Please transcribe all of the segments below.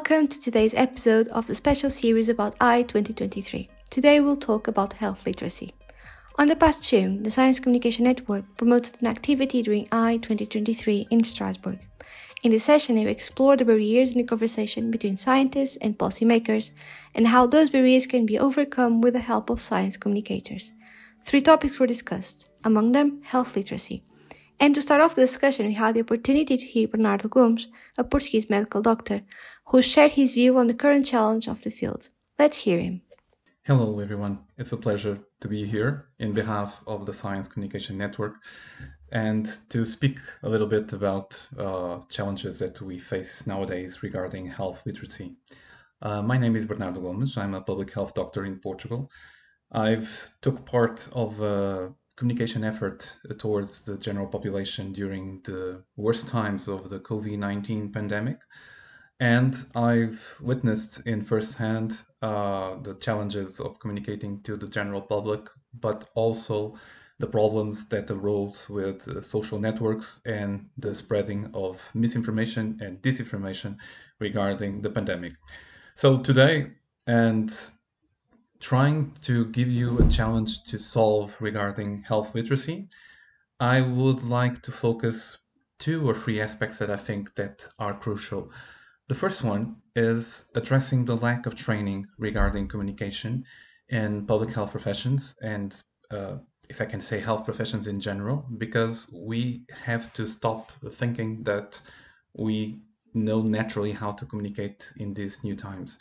Welcome to today's episode of the special series about AI 2023. Today we'll talk about health literacy. On the past June, the Science Communication Network promoted an activity during AI 2023 in Strasbourg. In this session, we explore the barriers in the conversation between scientists and policymakers and how those barriers can be overcome with the help of science communicators. 3 topics were discussed, among them health literacy. And to start off the discussion, we had the opportunity to hear Bernardo Gomes, a Portuguese medical doctor, who shared his view on the current challenge of the field. Let's hear him. Hello, everyone. It's a pleasure to be here in behalf of the Science Communication Network and to speak a little bit about challenges that we face nowadays regarding health literacy. My name is Bernardo Gomes. I'm a public health doctor in Portugal. I've took part of a communication effort towards the general population during the worst times of the COVID-19 pandemic. And I've witnessed in firsthand the challenges of communicating to the general public, but also the problems that arose with social networks and the spreading of misinformation and disinformation regarding the pandemic. So today, and trying to give you a challenge to solve regarding health literacy, I would like to focus 2 or 3 aspects that I think that are crucial. The first one is addressing the lack of training regarding communication in public health professions and, if I can say, health professions in general, because we have to stop thinking that we know naturally how to communicate in these new times.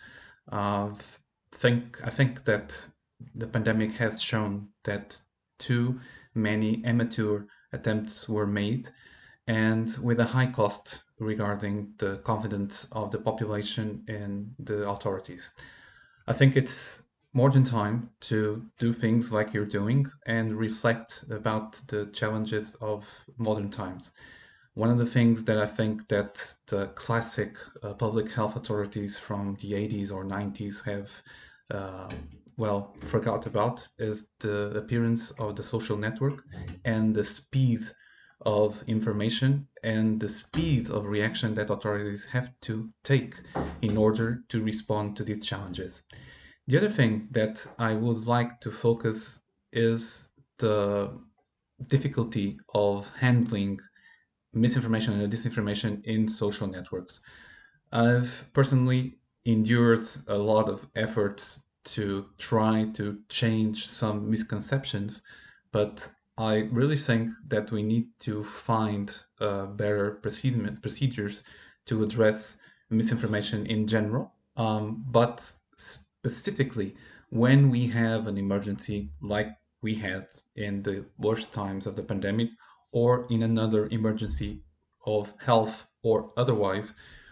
I think that the pandemic has shown that too many amateur attempts were made, and with a high cost regarding the confidence of the population and the authorities. I think it's more than time to do things like you're doing and reflect about the challenges of modern times. One of the things that I think that the classic public health authorities from the 80s or 90s have forgot about is the appearance of the social network and the speed of information and the speed of reaction that authorities have to take in order to respond to these challenges. The other thing that I would like to focus is the difficulty of handling misinformation and disinformation in social networks. I've personally endured a lot of efforts to try to change some misconceptions, but I really think that we need to find better procedures to address misinformation in general, but specifically when we have an emergency like we had in the worst times of the pandemic or in another emergency of health or otherwise,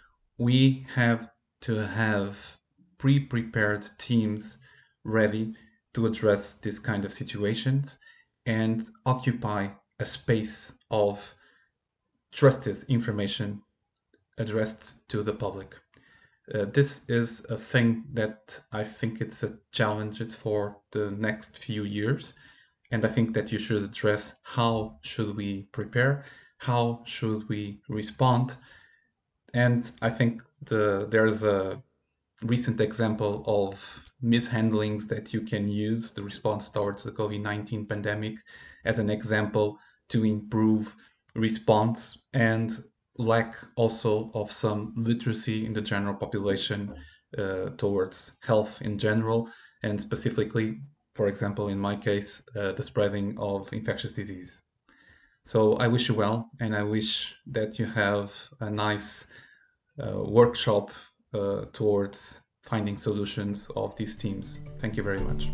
we have to have pre-prepared teams ready to address this kind of situations and occupy a space of trusted information addressed to the public. This is a thing that I think it's a challenge for the next few years, and I think that you should address how should we prepare, how should we respond, and I think there's a recent example of mishandlings that you can use the response towards the COVID-19 pandemic as an example to improve response and lack also of some literacy in the general population towards health in general, and specifically, for example, in my case, the spreading of infectious disease. So I wish you well, and I wish that you have a nice workshop towards finding solutions of these teams. Thank you very much.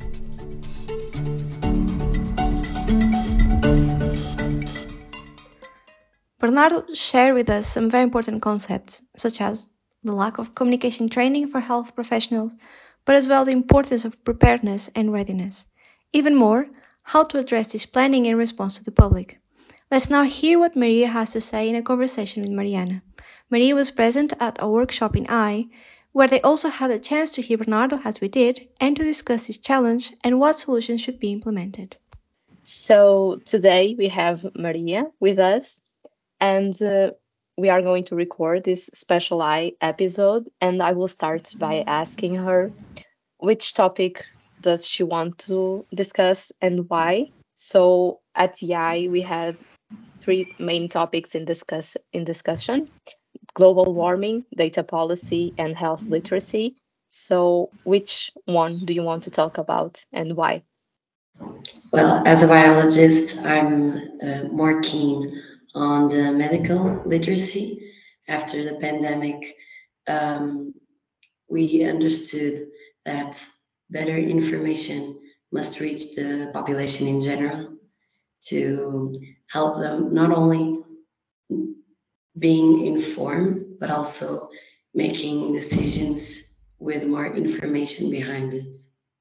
Bernardo shared with us some very important concepts, such as the lack of communication training for health professionals, but as well the importance of preparedness and readiness. Even more, how to address this planning in response to the public. Let's now hear what Maria has to say in a conversation with Mariana. Maria was present at a workshop in AI, where they also had a chance to hear Bernardo as we did, and to discuss this challenge and what solutions should be implemented. So today we have Maria with us, and we are going to record this special eye episode, and I will start by asking her which topic does she want to discuss and why. So at TI, we had three main topics in discussion: global warming, data policy, and health literacy. So which one do you want to talk about and why? Well, as a biologist, I'm more keen on the medical literacy. After the pandemic, um, we understood that better information must reach the population in general to help them not only being informed, but also making decisions with more information behind it.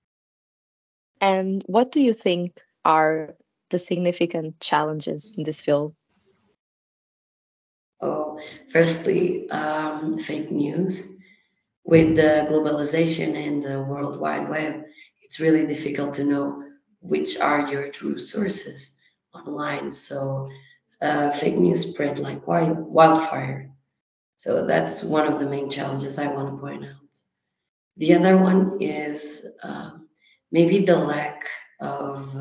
And what do you think are the significant challenges in this field? Oh, firstly, fake news. With the globalization and the World Wide Web, it's really difficult to know which are your true sources online. So, fake news spread like wildfire. So, that's one of the main challenges I want to point out. The other one is maybe the lack of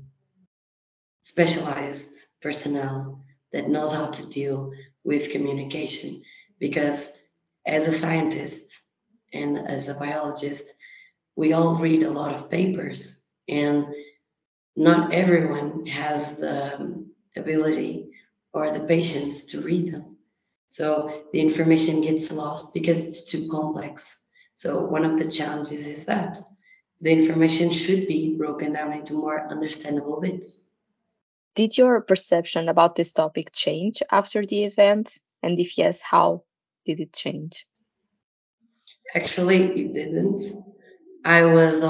specialized personnel that knows how to deal with communication because as a scientist and as a biologist we all read a lot of papers and not everyone has the ability or the patience to read them, so the information gets lost because it's too complex. So one of the challenges is that the information should be broken down into more understandable bits. Did your perception about this topic change after the event? And if yes, how did it change? Actually, it didn't. I was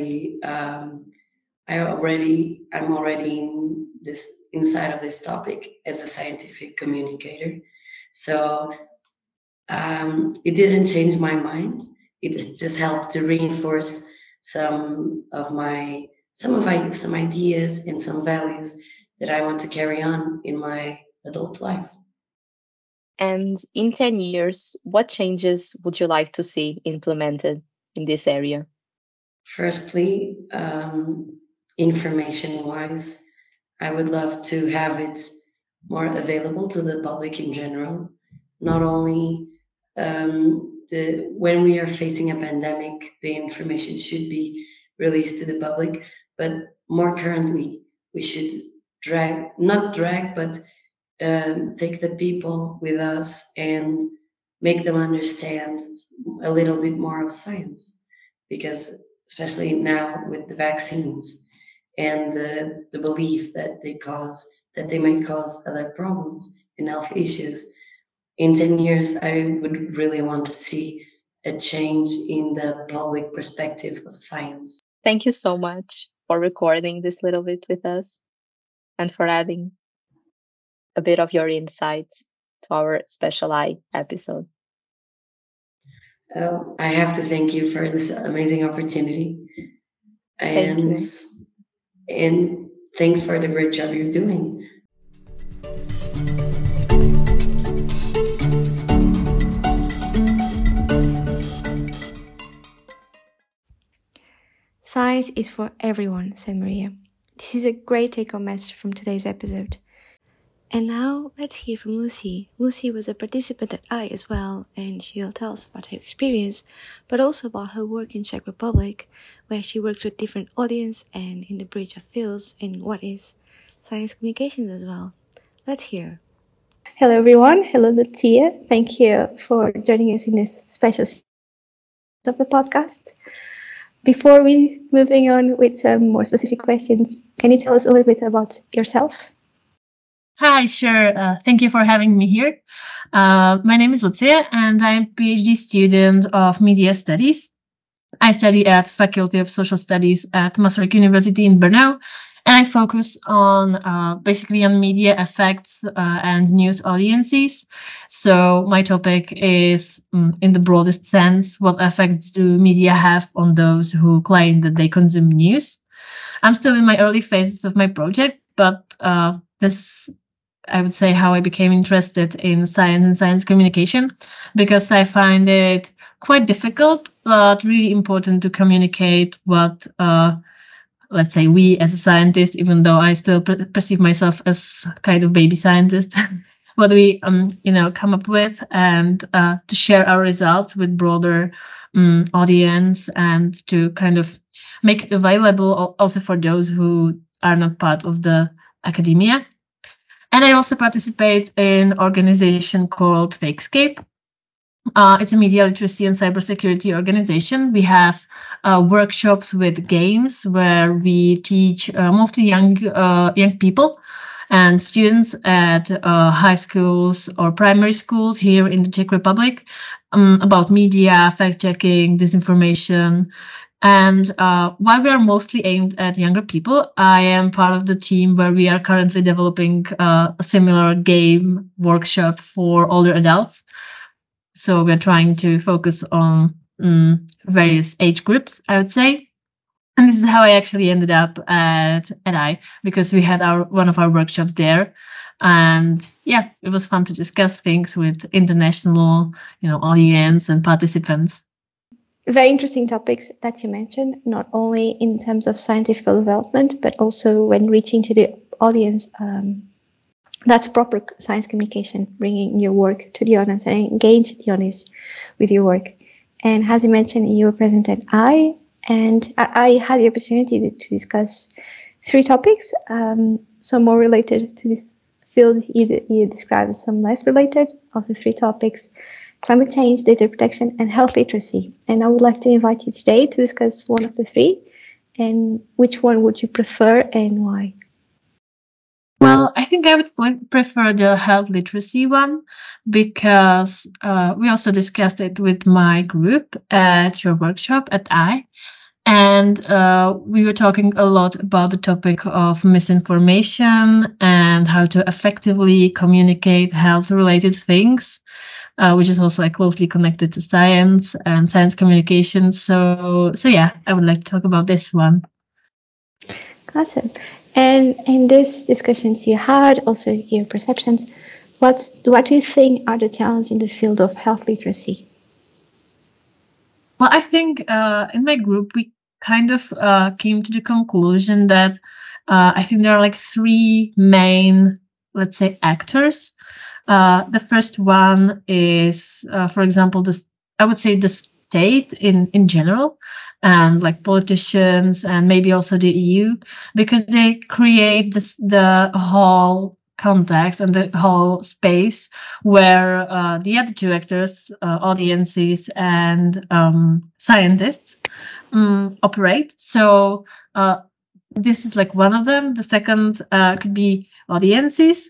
I'm already in this inside of this topic as a scientific communicator. So it didn't change my mind. It just helped to reinforce some ideas and some values that I want to carry on in my adult life. And in 10 years, what changes would you like to see implemented in this area? Firstly, information wise, I would love to have it more available to the public in general. Not only when we are facing a pandemic, the information should be released to the public, but more currently, we should not drag, but take the people with us and make them understand a little bit more of science. Because especially now with the vaccines and the belief that they might cause other problems and health issues, in 10 years, I would really want to see a change in the public perspective of science. Thank you so much for recording this little bit with us and for adding a bit of your insights to our special eye episode. I have to thank you for this amazing opportunity, Thank and you. and thanks for the great job you're doing. Science is for everyone, said Maria. This is a great take-home message from today's episode. And now let's hear from Lucy. Lucy was a participant at I as well, and she'll tell us about her experience, but also about her work in Czech Republic, where she worked with different audience and in the bridge of fields in what is science communications as well. Let's hear. Hello everyone. Hello Lucia. Thank you for joining us in this special of the podcast. Before we moving on with some more specific questions, can you tell us a little bit about yourself? Hi, sure. Thank you for having me here. My name is Lucia, and I'm a PhD student of Media Studies. I study at Faculty of Social Studies at Masaryk University in Brno, and I focus on basically on media effects and news audiences. So my topic is, in the broadest sense, what effects do media have on those who claim that they consume news? I'm still in my early phases of my project, but this I would say, how I became interested in science and science communication, because I find it quite difficult, but really important to communicate what, let's say, we as a scientist, even though I still perceive myself as kind of baby scientist, what we, come up with, and to share our results with broader audience, and to kind of make it available also for those who are not part of the academia. And I also participate in an organization called Fakescape. It's a media literacy and cybersecurity organization. We have workshops with games where we teach mostly young people and students at high schools or primary schools here in the Czech Republic about media, fact-checking, disinformation. And while we are mostly aimed at younger people, I am part of the team where we are currently developing a similar game workshop for older adults. So we're trying to focus on various age groups, I would say. And this is how I actually ended up at I, because we had one of our workshops there. And yeah, it was fun to discuss things with international, audience and participants. Very interesting topics that you mentioned, not only in terms of scientific development, but also when reaching to the audience. That's proper science communication, bringing your work to the audience and engage the audience with your work. And as you mentioned, you were present at I, and I had the opportunity to discuss 3 topics, some more related to this field you described, some less related. Of the 3 topics: climate change, data protection, and health literacy. And I would like to invite you today to discuss one of the 3. And which one would you prefer and why? Well, I think I would prefer the health literacy one, because we also discussed it with my group at your workshop at I. And we were talking a lot about the topic of misinformation and how to effectively communicate health-related things, which is also closely connected to science and science communication. So yeah, I would like to talk about this one. Awesome. And in these discussions you had, also your perceptions, what do you think are the challenges in the field of health literacy? Well, I think in my group we kind of came to the conclusion that I think there are 3 main, let's say, actors. The first one is, for example, I would say the state in general, and politicians, and maybe also the EU, because they create the whole context and the whole space where the other 2 actors, audiences and scientists, operate. So this is one of them. The second could be audiences,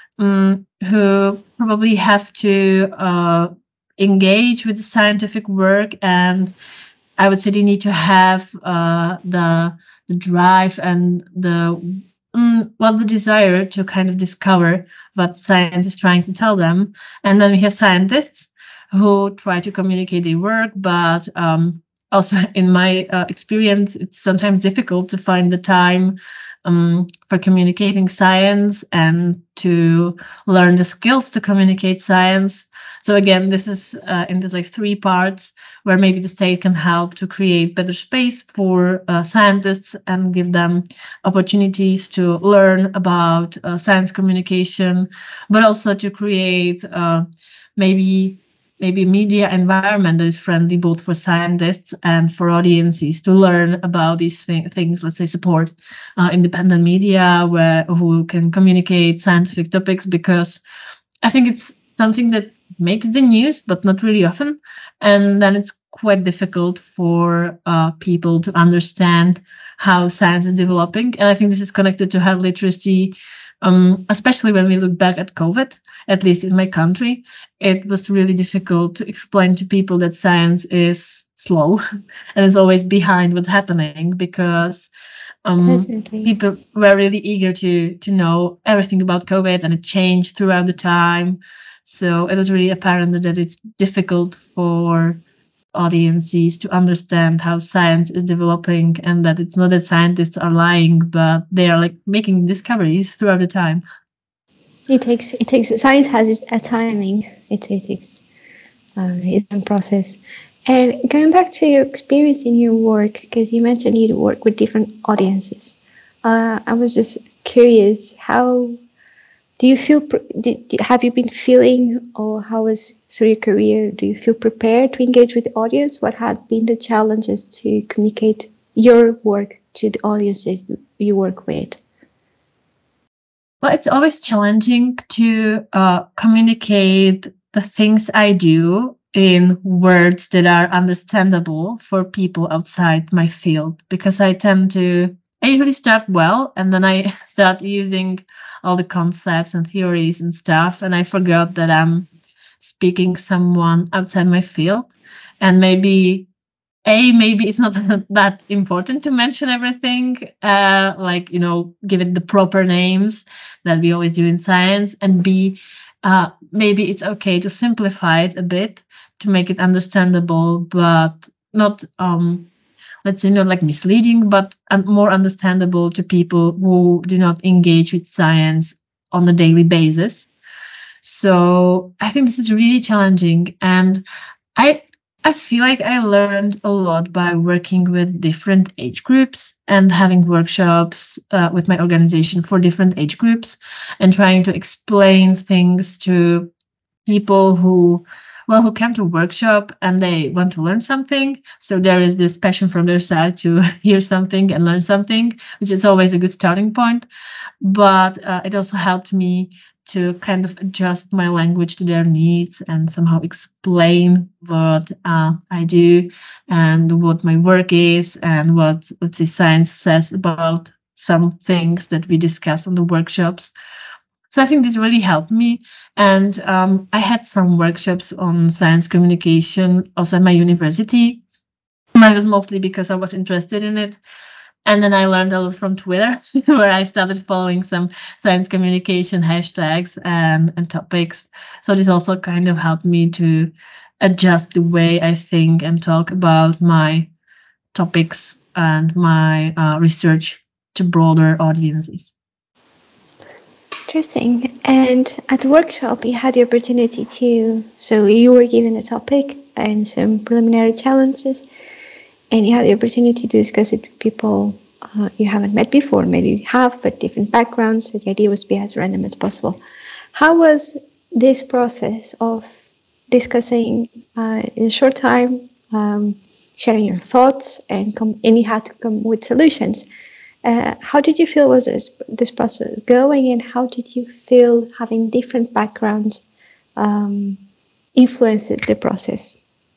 who probably have to engage with the scientific work, and I would say they need to have the drive and the desire to kind of discover what science is trying to tell them. And then we have scientists who try to communicate their work, but also in my experience, it's sometimes difficult to find the time for communicating science and to learn the skills to communicate science. So again, this is in this 3 parts where maybe the state can help to create better space for scientists and give them opportunities to learn about science communication, but also to create maybe media environment that is friendly both for scientists and for audiences to learn about these things. Let's say support independent media who can communicate scientific topics, because I think it's something that makes the news, but not really often. And then it's quite difficult for people to understand how science is developing. And I think this is connected to health literacy, especially when we look back at COVID, at least in my country. It was really difficult to explain to people that science is slow and is always behind what's happening, because people were really eager to know everything about COVID, and it changed throughout the time. So it was really apparent that it's difficult for audiences to understand how science is developing, and that it's not that scientists are lying, but they are making discoveries throughout the time. Science has a timing. It takes its own process. And going back to your experience in your work, because you mentioned you work with different audiences, I was just curious, how do you feel? Have you been feeling, or how was through your career? Do you feel prepared to engage with the audience? What had been the challenges to communicate your work to the audience that you work with? Well, it's always challenging to communicate the things I do in words that are understandable for people outside my field, because I usually start well, and then I start using all the concepts and theories and stuff, and I forgot that I'm speaking someone outside my field, and maybe it's not that important to mention everything, like, give it the proper names that we always do in science, and B, maybe it's okay to simplify it a bit to make it understandable, but not, let's say, not like misleading, but more understandable to people who do not engage with science on a daily basis. So I think this is really challenging, and I I feel like I learned a lot by working with different age groups and having workshops with my organization for different age groups, and trying to explain things to people who come to workshop and they want to learn something. So there is this passion from their side to hear something and learn something, which is always a good starting point. But it also helped me to kind of adjust my language to their needs and somehow explain what I do and what my work is and what, let's say, science says about some things that we discuss on the workshops. So I think this really helped me. And I had some workshops on science communication also at my university. Mine was mostly because I was interested in it. And then I learned a lot from Twitter, where I started following some science communication hashtags and topics. So this also kind of helped me to adjust the way I think and talk about my topics and my research to broader audiences. Interesting. And at the workshop, you had the opportunity so you were given a topic and some preliminary challenges, and you had the opportunity to discuss it with people you haven't met before. Maybe you have, but different backgrounds. So the idea was to be as random as possible. How was this process of discussing in a short time, sharing your thoughts, and you had to come with solutions? How did you feel was this process going, and how did you feel having different backgrounds influenced the process?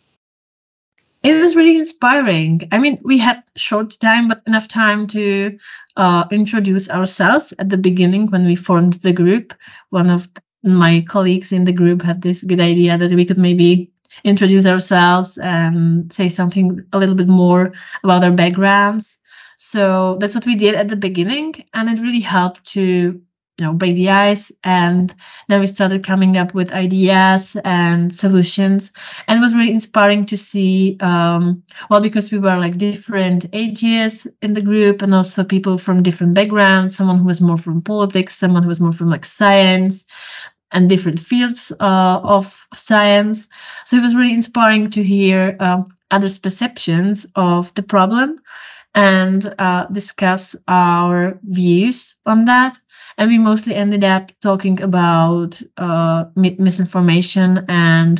It was really inspiring. I mean, we had short time, but enough time to introduce ourselves at the beginning when we formed the group. One of my colleagues in the group had this good idea that we could maybe introduce ourselves and say something a little bit more about our backgrounds. So that's what we did at the beginning, and it really helped to break the ice. And then we started coming up with ideas and solutions, and it was really inspiring to see, because we were like different ages in the group, and also people from different backgrounds, someone who was more from politics, someone who was more from like science and different fields of science. So it was really inspiring to hear others' perceptions of the problem and discuss our views on that. And we mostly ended up talking about misinformation, and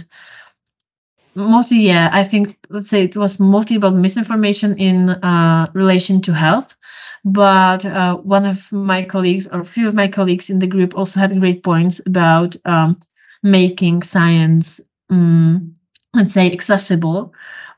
mostly, I think, let's say it was mostly about misinformation in relation to health. But one of my colleagues, or a few of my colleagues in the group, also had great points about making science, let's say, accessible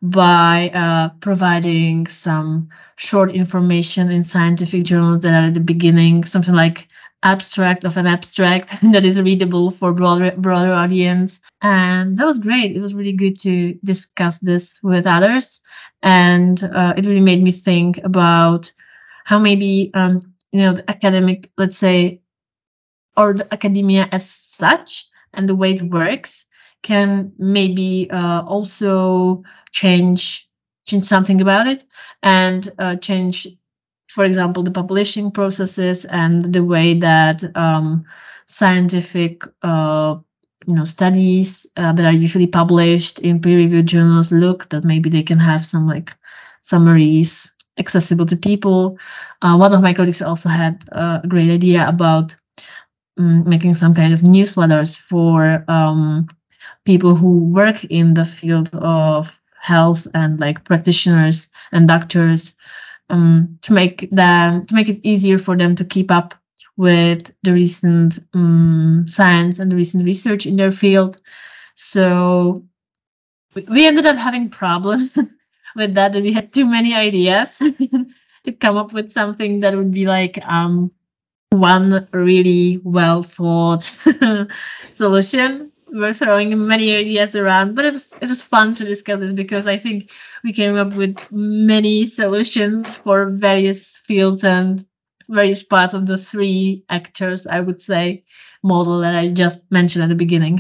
by providing some short information in scientific journals that are at the beginning, something like abstract of an abstract that is readable for broader audience. And that was great. It was really good to discuss this with others, and it really made me think about how maybe the academic, let's say, or the academia as such and the way it works can maybe also change something about it, and change, for example, the publishing processes and the way that scientific studies that are usually published in peer-reviewed journals look, that maybe they can have some like summaries accessible to people. One of my colleagues also had a great idea about making some kind of newsletters for people who work in the field of health and like practitioners and doctors, to make it easier for them to keep up with the recent science and the recent research in their field. So we ended up having problem with that we had too many ideas to come up with something that would be like one really well thought solution. We were throwing many ideas around, but it was fun to discuss it because I think we came up with many solutions for various fields and various parts of the 3 actors, I would say, model that I just mentioned at the beginning.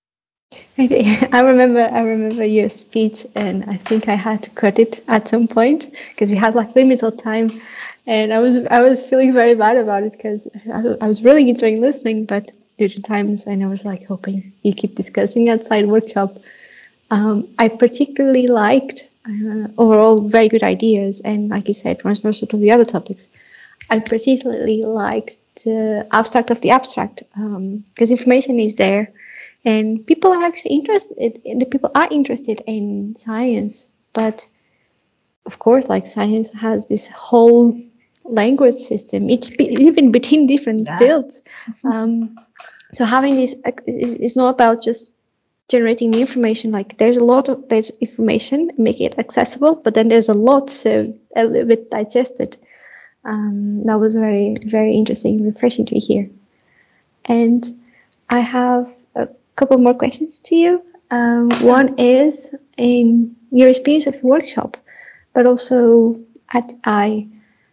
I remember your speech, and I think I had to cut it at some point because we had like limited time, and I was feeling very bad about it because I was really enjoying listening, but due to times, and I was like hoping you keep discussing outside workshop. I particularly liked overall very good ideas, and like you said, transversal to the other topics. I particularly liked the abstract of the abstract because information is there. And people are actually interested in science, but of course, like science has this whole language system, even between different fields. So having this is not about just generating the information. Like there's information, make it accessible, but then there's a lot, so a little bit digested. That was very, very interesting, refreshing to hear. And I have couple more questions to you. One is in your experience of the workshop, but also at I.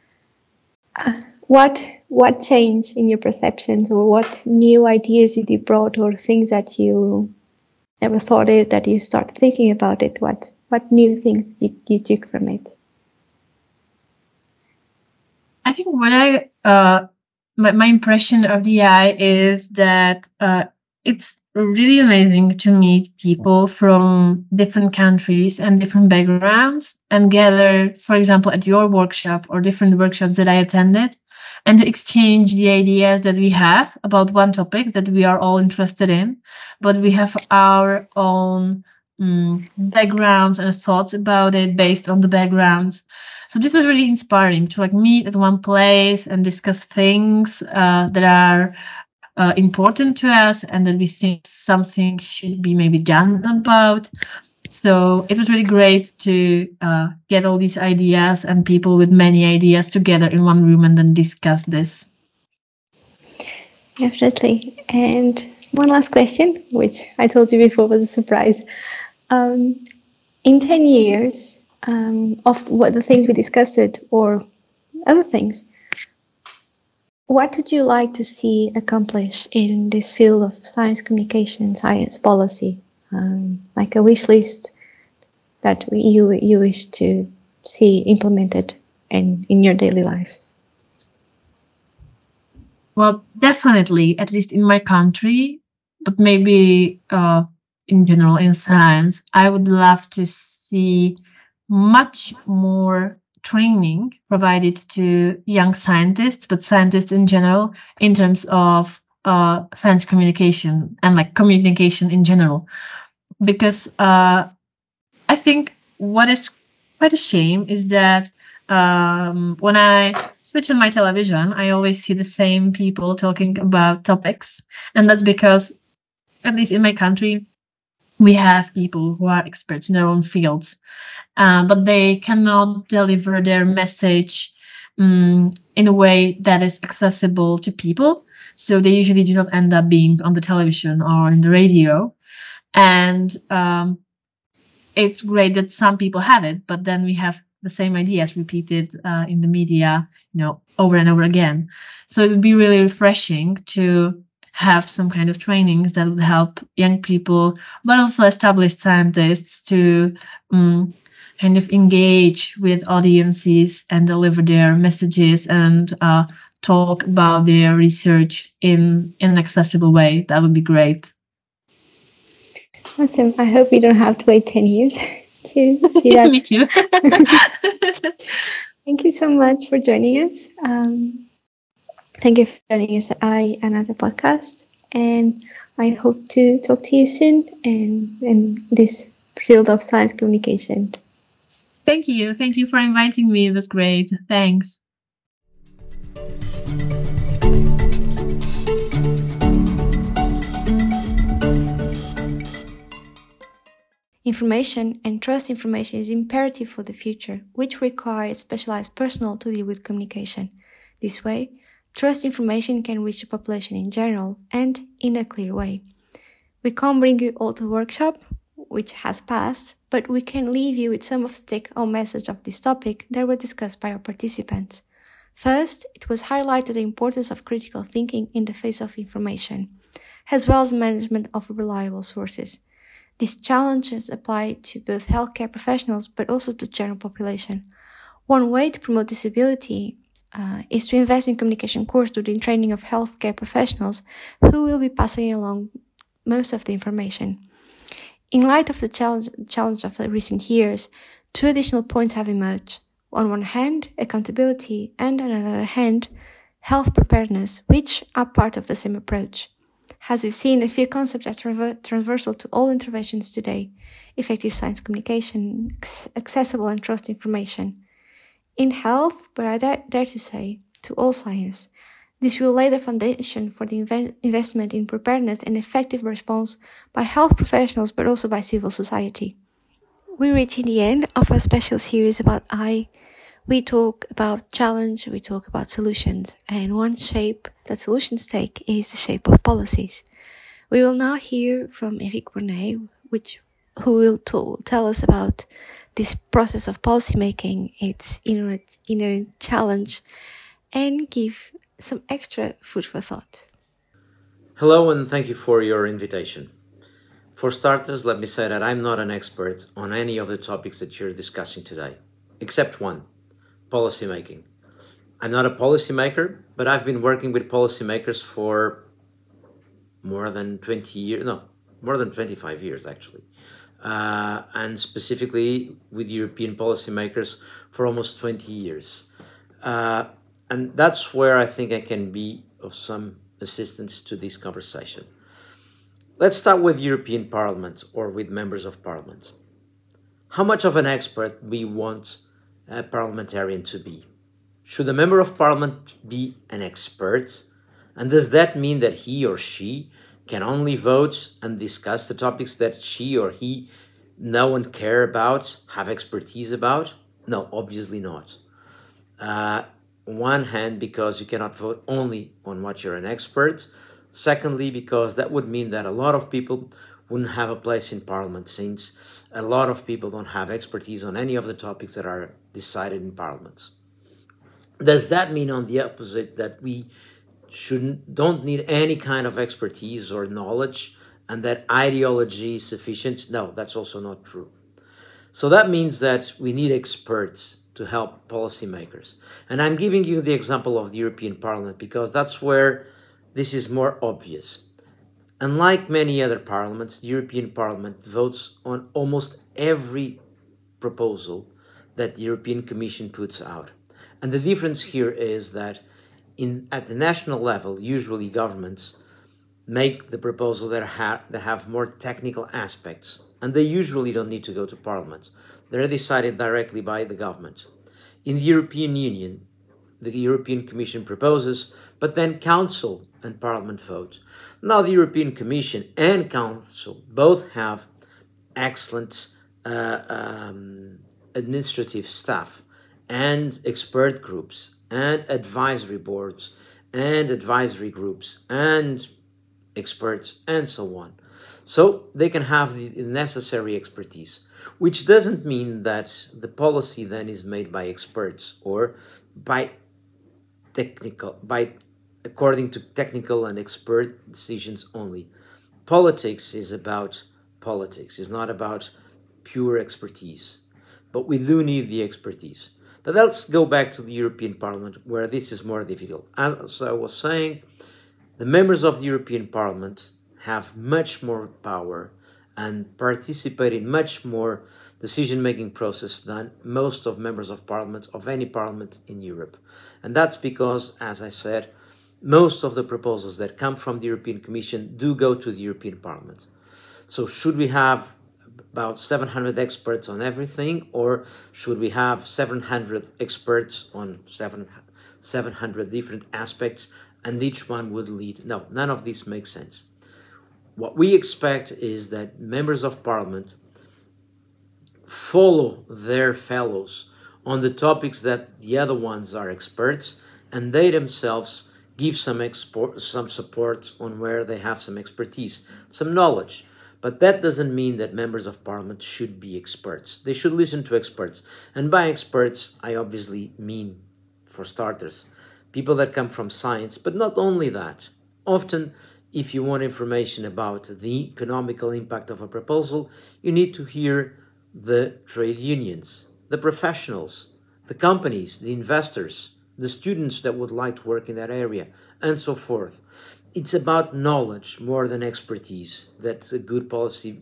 What changed in your perceptions, or what new ideas did you brought, or things that you never thought it, that you started thinking about it? What new things you took from it? I think what my impression of the eye is that it's really amazing to meet people from different countries and different backgrounds and gather, for example, at your workshop or different workshops that I attended, and to exchange the ideas that we have about one topic that we are all interested in, but we have our own backgrounds and thoughts about it based on the backgrounds. So this was really inspiring to like meet at one place and discuss things that are important to us and that we think something should be maybe done about. So it was really great to get all these ideas and people with many ideas together in one room and then discuss this. Definitely. And one last question, which I told you before was a surprise. In 10 years of what the things we discussed or other things, what would you like to see accomplished in this field of science communication, science policy? Like a wish list that you wish to see implemented in your daily lives? Well, definitely, at least in my country, but maybe in general in science, I would love to see much more training provided to young scientists, but scientists in general, in terms of science communication and like communication in general. Because I think what is quite a shame is that when I switch on my television, I always see the same people talking about topics. And that's because, at least in my country, we have people who are experts in their own fields, but they cannot deliver their message in a way that is accessible to people. So they usually do not end up being on the television or in the radio. And it's great that some people have it, but then we have the same ideas repeated in the media, over and over again. So it would be really refreshing to have some kind of trainings that would help young people, but also established scientists to kind of engage with audiences and deliver their messages and talk about their research in an accessible way. That would be great. Awesome. I hope we don't have to wait 10 years to see that. Me too. Thank you so much for joining us. Thank you for joining us at another podcast. And I hope to talk to you soon in this field of science communication. Thank you. Thank you for inviting me. It was great. Thanks. Information and trust information is imperative for the future, which requires specialized personnel to deal with communication. This way, trust information can reach the population in general and in a clear way. We can't bring you all to the workshop, which has passed, but we can leave you with some of the take-home message of this topic that were discussed by our participants. First, it was highlighted the importance of critical thinking in the face of information, as well as management of reliable sources. These challenges apply to both healthcare professionals but also to the general population. One way to promote this ability is to invest in communication courses through the training of healthcare professionals who will be passing along most of the information. In light of the challenge of the recent years, two additional points have emerged. On one hand, accountability, and on the other hand, health preparedness, which are part of the same approach. As we've seen, a few concepts are transversal to all interventions today: effective science communication, accessible and trust information. In health, but I dare to say, to all science. This will lay the foundation for the investment in preparedness and effective response by health professionals, but also by civil society. We're reaching the end of a special series about I. We talk about challenge, we talk about solutions, and one shape that solutions take is the shape of policies. We will now hear from Eric Brunet, who will tell us about this process of policymaking, its inherent challenge, and give some extra food for thought. Hello, and thank you for your invitation. For starters, let me say that I'm not an expert on any of the topics that you're discussing today, except one: policymaking. I'm not a policymaker, but I've been working with policymakers for more than 25 years actually, and specifically with European policymakers for almost 20 years. And that's where I think I can be of some assistance to this conversation. Let's start with European Parliament, or with members of Parliament. How much of an expert we want a parliamentarian to be? Should a member of Parliament be an expert? And does that mean that he or she can only vote and discuss the topics that she or he know and care about, have expertise about? No, obviously not. One hand, because you cannot vote only on what you're an expert. Secondly, because that would mean that a lot of people wouldn't have a place in Parliament, since a lot of people don't have expertise on any of the topics that are decided in parliaments. Does that mean, on the opposite, that we don't need any kind of expertise or knowledge, and that ideology is sufficient? No, that's also not true. So that means that we need experts to help policymakers. And I'm giving you the example of the European Parliament because that's where this is more obvious. Unlike many other parliaments, the European Parliament votes on almost every proposal that the European Commission puts out. And the difference here is that at the national level, usually governments make the proposal that have more technical aspects, and they usually don't need to go to Parliament. They're decided directly by the government. In the European Union, the European Commission proposes, but then Council and Parliament vote. Now, the European Commission and Council both have excellent administrative staff and expert groups and advisory boards and advisory groups and experts and so on. So they can have the necessary expertise, which doesn't mean that the policy then is made by experts or according to technical and expert decisions only. Politics is about politics. It's not about pure expertise. But we do need the expertise. But let's go back to the European Parliament, where this is more difficult. As I was saying, the members of the European Parliament have much more power and participate in much more decision-making process than most of members of parliament of any parliament in Europe. And that's because, as I said, most of the proposals that come from the European Commission do go to the European Parliament. So should we have about 700 experts on everything, or should we have 700 experts on 700 different aspects and each one would lead? No, none of this makes sense. What we expect is that members of parliament follow their fellows on the topics that the other ones are experts, and they themselves give some support on where they have some expertise, some knowledge. But that doesn't mean that members of parliament should be experts. They should listen to experts. And by experts, I obviously mean, for starters, people that come from science, but not only that. Often, if you want information about the economical impact of a proposal, you need to hear the trade unions, the professionals, the companies, the investors, the students that would like to work in that area, and so forth. It's about knowledge more than expertise that a good policy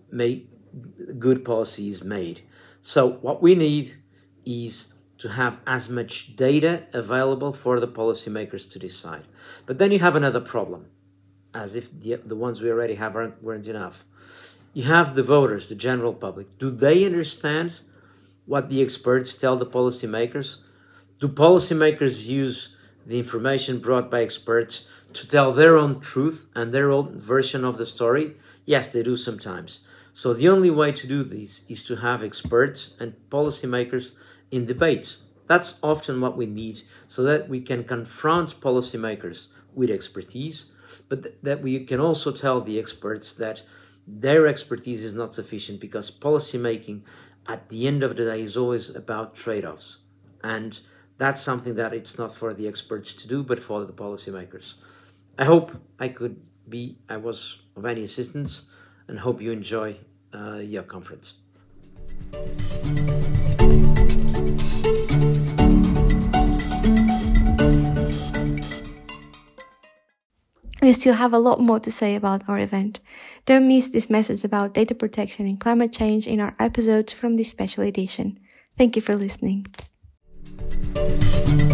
is made. So what we need is to have as much data available for the policymakers to decide. But then you have another problem, as if the ones we already have weren't enough. You have the voters, the general public. Do they understand what the experts tell the policymakers? Do policymakers use the information brought by experts to tell their own truth and their own version of the story? Yes, they do sometimes. So the only way to do this is to have experts and policymakers in debates. That's often what we need, so that we can confront policymakers with expertise, but that we can also tell the experts that their expertise is not sufficient, because policymaking at the end of the day is always about trade-offs. And that's something that it's not for the experts to do, but for the policymakers. I hope I was of any assistance, and hope you enjoy your conference. We still have a lot more to say about our event. Don't miss this message about data protection and climate change in our episodes from this special edition. Thank you for listening.